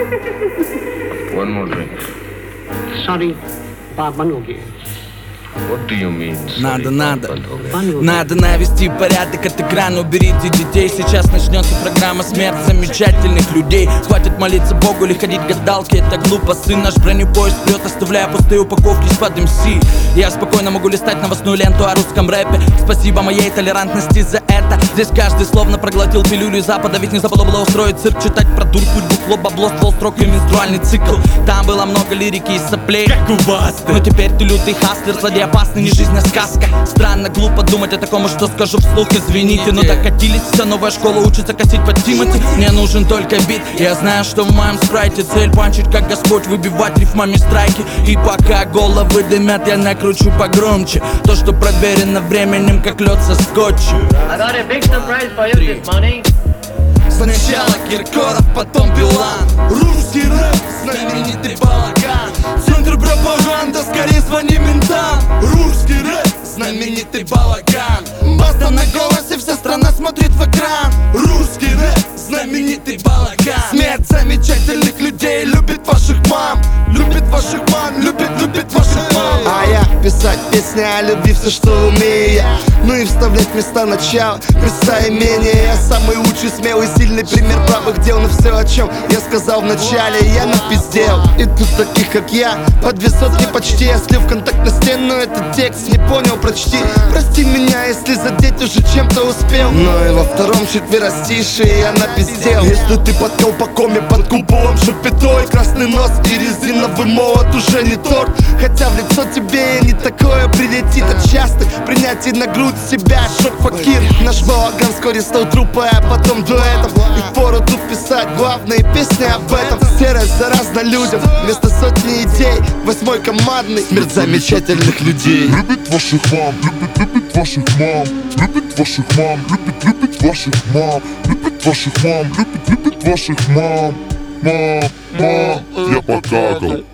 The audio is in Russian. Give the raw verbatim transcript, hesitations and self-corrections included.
One more drink. Sorry, बात बंद हो गई है. What do you mean? Надо, Sorry, надо. बात बंद हो गई. Надо навести порядок от экрана, уберите детей. Сейчас начнется программа «Смерть замечательных людей». Хватит молиться Богу или ходить к гадалке, это глупо. Сын наш бронепоезд прет, оставляя пустые упаковки из-под эм си. Я спокойно могу листать новостную ленту о русском рэпе. Спасибо моей толерантности за это. Здесь каждый словно проглотил пилюлю из Запада. Ведь не западло было устроить цирк, читать про дурку, бухло, бабло, ствол, строк и менструальный цикл. Там было много лирики и соплей, как у вас. Но теперь ты лютый хастлер, злодей опасный, не жизнь, а сказка. Странно, глупо думать о таком, что скажу вслух, извините. Но докатились, вся новая школа учится косить под Тимати. Мне нужен только бит, я знаю, что в моем спрайте цель панчить, как Господь, выбивать рифмами страйки. И пока головы дымят, я накручу погромче то, что проверено временем, как лед со скотчем. I got a big surprise for you this morning. Сначала Киркоров, потом Билан. Русский рэп, знаменитый балаган. Центр пропаганда, скорее звони ментам. Русский рэп, знаменитый балаган. Баста на голосе, вся страна смотрит в экран. Русский рэп, знаменитый балаган. Смерть замечательных людей, любит ваших мам. Любит ваших мам, любит, любит ваших мам. А я писать песни о любви, все что умею я. Ну и вставлять места начала, местоимения. Я самый лучший, смелый, сильный пример правых дел. Но все, о чем я сказал в начале, я напиздел. И тут таких, как я, по две сотни почти. Я слил в контакт на стену этот текст, не понял, прочти. Прости меня, если задеть уже чем-то успел. Но и во втором четверостишие я напиздел. Если ты под колпаком и под куполом шапитой, красный нос и резиновый молот уже не торт. Хотя в лицо тебе не такое прилетит от частых принятий на грудь себя. Шок факир, наш балаган вскоре стал трупой, а потом дуэтом. И впору тут писать главные песни об этом. Серость заразна людям, вместо сотни идей восьмой командный. Смерть замечательных людей. Любит ваших мам, любит, любит ваших мам. Любит ваших мам, любит, любит ваших мам. Любит ваших мам, любит, любит ваших мам. Мам, мам, я покакал.